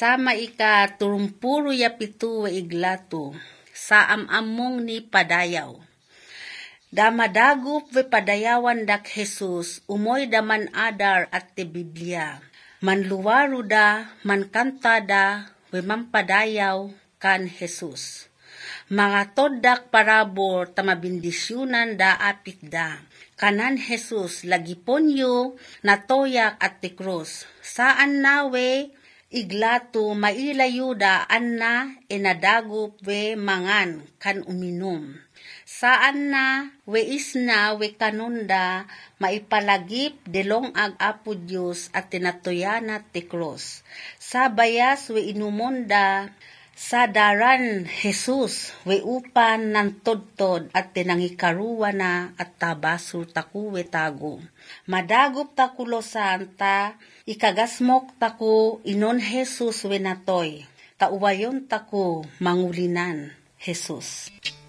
Sama ika turumpuro ya pitu wa iglato, sa amamong ni padayaw. Damadagup we padayawan dak Jesus, umoy daman adar at te Biblia. Manluwaro da, mankanta da, we mampadayaw kan Jesus. Mga todak parabor tamabindisyunan da apik da. Kanan Jesus lagiponyo natoyak at te krus. Saan nawe iglato mailayo da anna enadagup we mangan kan uminom. Saan na we isna we kanunda maipalagip delong ag apo Diyos at tinatoyana ti krus. Sa bayas we inumonda sa daran Jesus we upan ng todtod at tinangikaruwa na at tabasur taku we tago. Madagup takulosan ta ikagasmok taku inon Jesus we natoy. Tauwayon taku mangulinan Jesus.